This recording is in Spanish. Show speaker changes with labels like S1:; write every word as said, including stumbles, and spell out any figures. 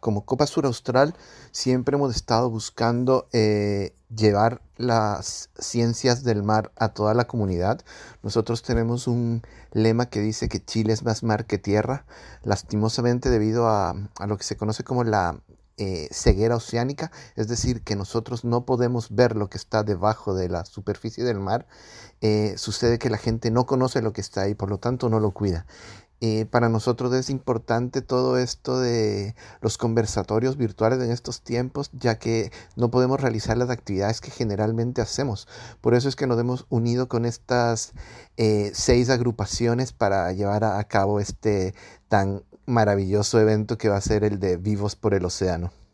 S1: como Copa Sur Austral siempre hemos estado buscando eh, llevar las ciencias del mar a toda la comunidad. Nosotros tenemos un lema que dice que Chile es más mar que tierra, lastimosamente debido a, a lo que se conoce como la eh, ceguera oceánica, es decir, que nosotros no podemos ver lo que está debajo de la superficie del mar. Eh, sucede que la gente no conoce lo que está ahí, por lo tanto no lo cuida. Eh, para nosotros es importante todo esto de los conversatorios virtuales en estos tiempos, ya que no podemos realizar las actividades que generalmente hacemos. Por eso es que nos hemos unido con estas eh, seis agrupaciones para llevar a, a cabo este tan maravilloso evento que va a ser el de Vivos por el Océano.